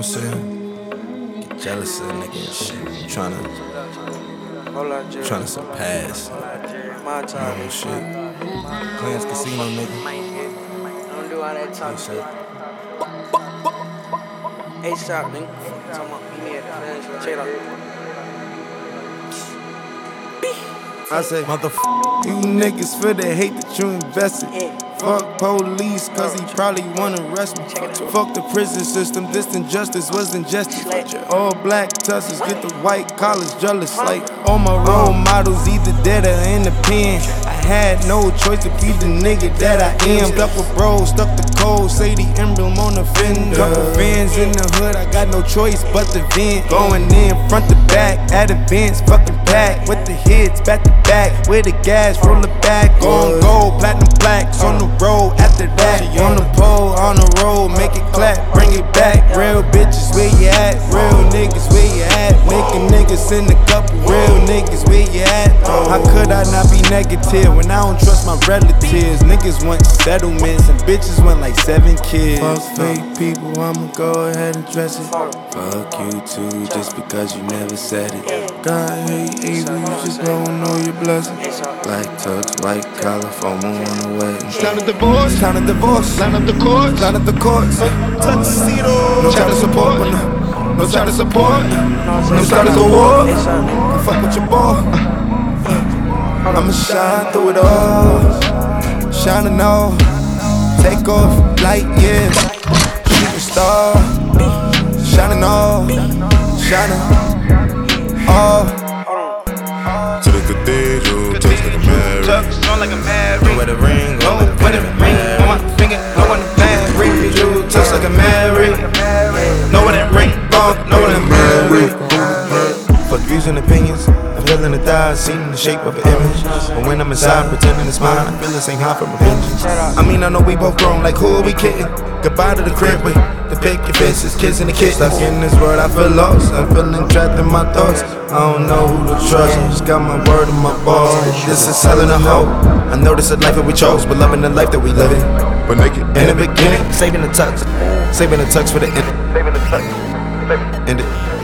I'm saying? Get jealous of a nigga and shit. I'm tryna surpass. Normal shit. Clans Casino, nigga. Don't do all that talk shit. A$AP, nigga. Talking about me at the fans. Check it out. I say, motherfucker, you niggas for the hate that you invested. Fuck police, cause he probably wanna arrest me. Fuck the prison system, this injustice was ingested. All black tussers get the white collars jealous. Like all my role models either dead or in the pen. I had no choice to be the nigga that I am. Stuck with bros, stuck the code, say the emblem on the fender. Couple fans in the hood, I got no choice but to vent. Going in front to back, at events, fucking pack. With the hits, back to back, with the gas, roll it back. Going gold, platinum plaques on the road after that. On the pole, on the road, make it clap, bring it back. Real bitches, where you at? Real niggas, where you at? Making niggas in the couple, real niggas, where you at? How could I not be negative when I don't trust my relatives? Niggas want settlements and bitches want like 7 kids. Fuck fake people, I'ma go ahead and dress it. Fuck you too, just because you never said it. God hate evil, you just don't know your blessings. Black tux, white collar, FOMO on the way. Time to divorce, time to divorce. line up the courts, Line up the courts. tuxedo. No child support, no child support. No start to war. I fuck with your boy. I'ma shine through it all. Shining all. Take off light years. Shooting star. Shining all. Shining all. To the cathedral, tux like a married. Tux on like a mad Know where the ring go. Know where the ring on my finger, know when the bad ring. You touch like a married. Know where that ring on, know when the married. Fuck views and opinions. I'm feeling the thighs, seen in the shape of an image. But when I'm inside, pretending it's mine, I feel the same high from a vengeance. I mean, I know we both grown, like who are we kidding? Goodbye to the crib with the picket fences, kids in the kids. Stuck in this world, I feel lost. I'm feeling trapped in my thoughts. I don't know who to trust. I just got my word on my balls. This is selling a hoe. I know this is life that we chose, but loving the life that we live in. But naked In the beginning, saving the tux for the end. End it.